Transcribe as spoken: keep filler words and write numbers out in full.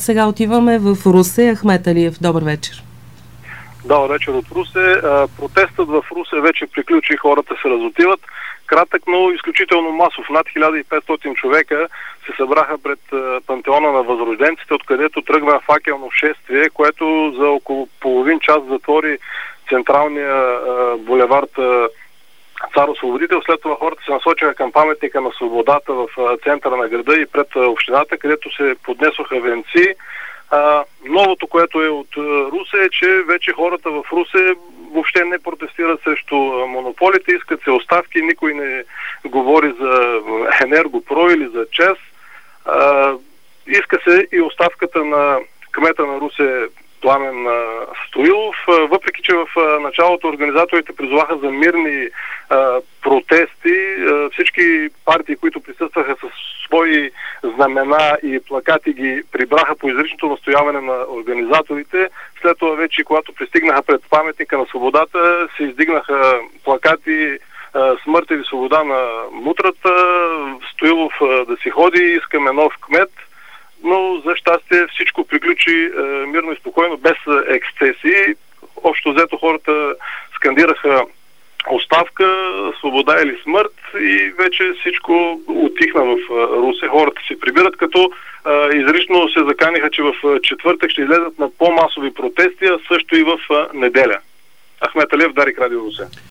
Сега отиваме в Русе. Ахмет Алиев, добър вечер. Добър вечер от Русе. Протестът в Русе вече приключи, хората се разотиват. Кратък, но изключително масов. Над хиляда и петстотин човека се събраха пред пантеона на възрожденците, откъдето тръгна факелно шествие, което за около половин час затвори централния булевард Цар-Освободител. След това хората се насочиха към паметника на свободата в центъра на града и пред общината, където се поднесоха венци. А, новото, което е от Русе, е, че вече хората в Русе въобще не протестират срещу монополите, искат се оставки, никой не говори за Енергопро или за ЧЕЗ. А, иска се и оставката на кмета на Русе Пламен Стоилов, въпреки че в началото организаторите призоваха за мирни а, протести. А, всички партии, които присъстваха с свои знамена и плакати, ги прибраха по изричното настояване на организаторите. След това вече, когато пристигнаха пред паметника на свободата, се издигнаха плакати а, "Смърт или свобода на мутрата", Стоилов а, да си ходи, искаме нов кмет. Но за щастие всичко приключи е, мирно и спокойно, без ексцесии. Общо взето хората скандираха оставка, свобода или смърт и вече всичко утихна в Русе. Хората се прибират, като е, изрично се заканиха, че в четвъртък ще излезат на по-масови протести, а също и в неделя. Ахмет Алиев, Дарик, Радио Русе.